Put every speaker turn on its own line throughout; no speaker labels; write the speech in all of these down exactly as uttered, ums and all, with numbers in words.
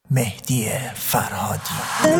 مهدی فرهادی.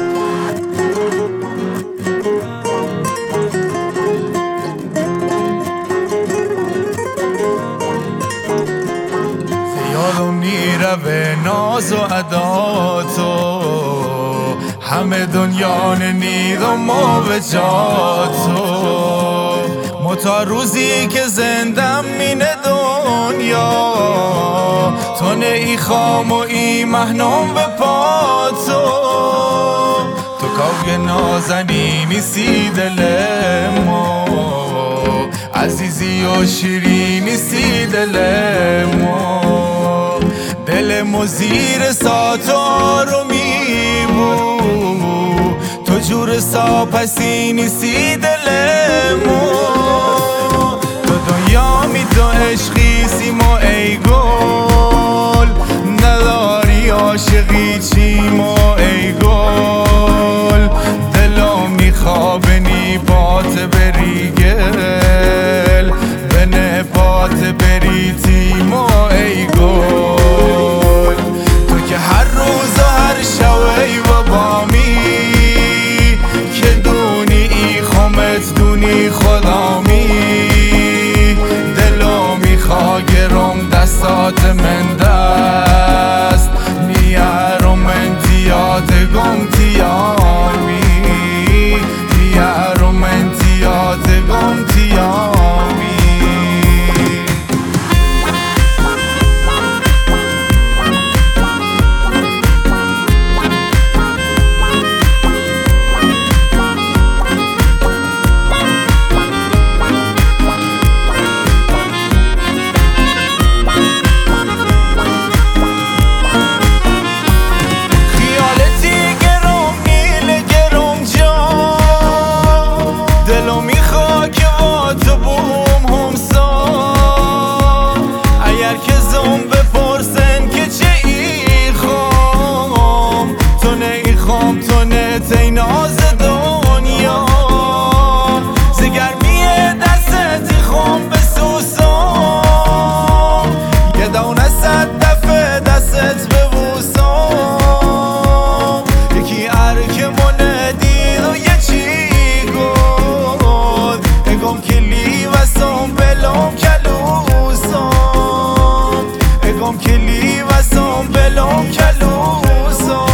یادم میره به ناز و عداتو، همه دنیا نیدم و به جاتو. متا روزی که زندم مینه دنیا، تو نه ای خام و ای مهنم به پاتو. تو کاوی نازنینی سی دل ما، عزیزی و شیرینی سی دل ما. دل مو زیر ساتار رو میمو، تو جور ساپسینی سی دل مو. تو دنیا می تو عشقی سیما ای گل، نداری عاشقی چیما ای گل. دلم میخوابه نی پات بری گل، بنه پات بری تیما ای گل. تو که هر روز و هر شوی و بامی، که دونی ای خمت دونی خدامی. دلو میخوا گرم دستات من دست، میارم انتیات گم تیامی. میارم انتیات گم تیامی. ای ناز دنیا، زگرمی دستت خون بسوسم. یه دونه صد دفعه دستت ببوسم. یکی ارک منه دید و یه چی گفت، اگم کلی وسم بلوم کلوسم. اگم کلی وسم بلوم کلوسم.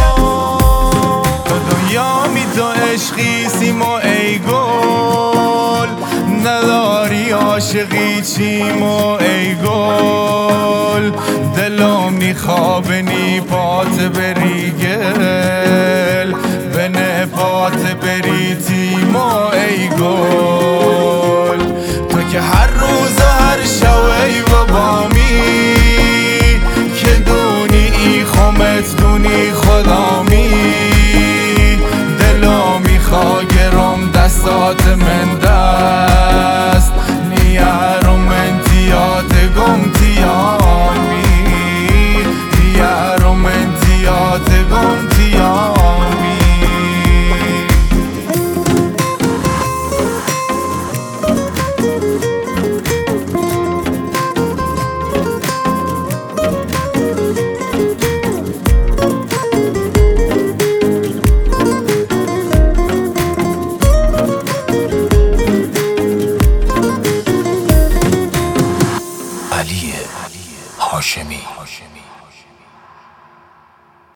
تو عشقی سیما ای گل، نداری عاشقی چیما ای گل. دلم میخوابه نی پات بری گل، بنه پات بری تیما ای گل. تو که هر روز و هر شوی و بامی، که دونی ای خمت دونی